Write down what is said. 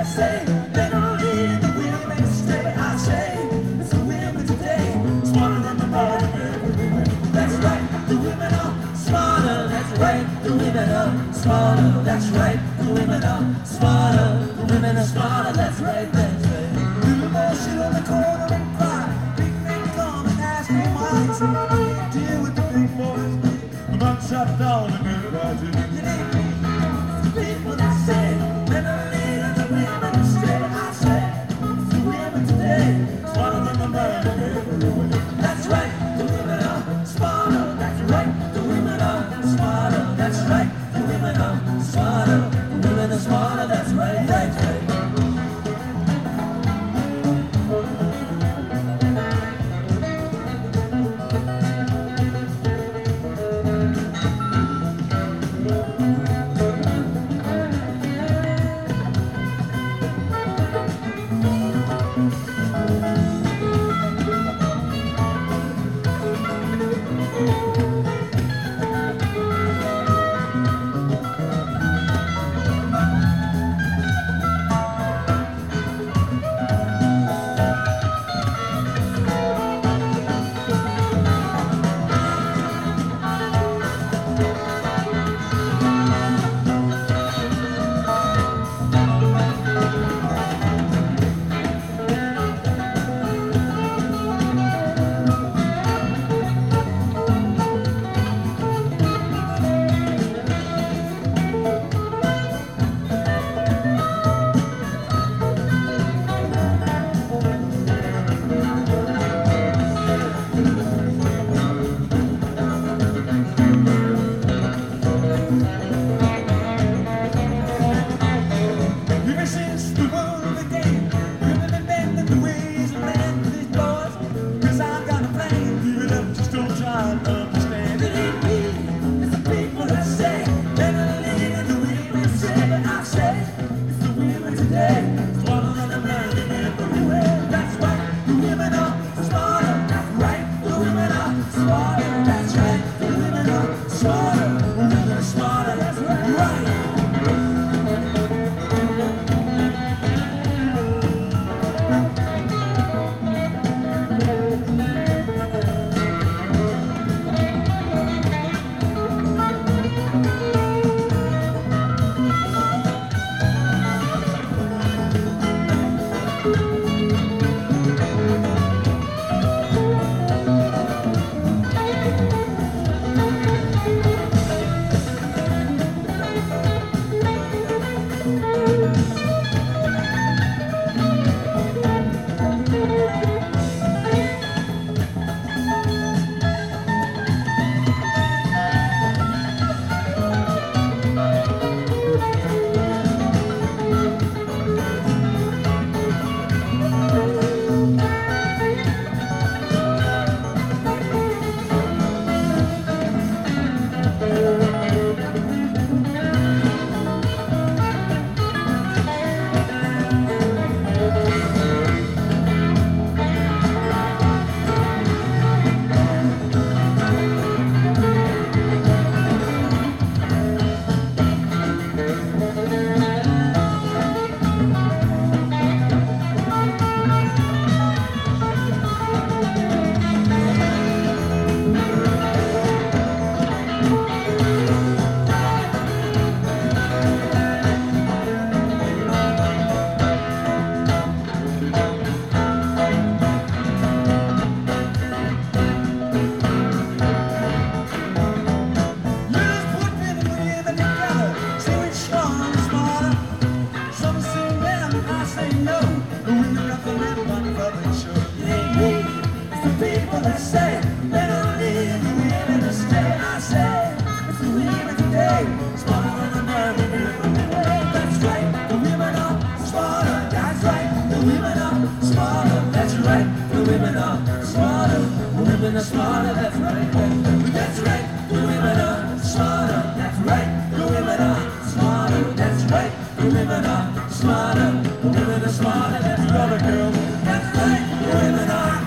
say they don't lead the women stay. I say it's the women today, smarter than the men. That's right, the women are smarter. That's right, the women are smarter. That's right, the women are smarter. The women are smarter. That's right, that's right. Little boy sit on the corner and cry. Big men come and ask me why. So I can't deal with the big boys. The man sat down and everybody. It ain't me, it's the people that say men are leading the women instead. I say it's the women today, smarter than the men. That's right, the women are smarter. That's right, the women are smarter. That's right, the women are smarter. The women are smarter. That's right, that's right. Smarter, that's right. That's right. The women are smarter. That's right. The women are smarter. That's right. The women are smarter. The women are smarter. That's right, girl. That's right. The women are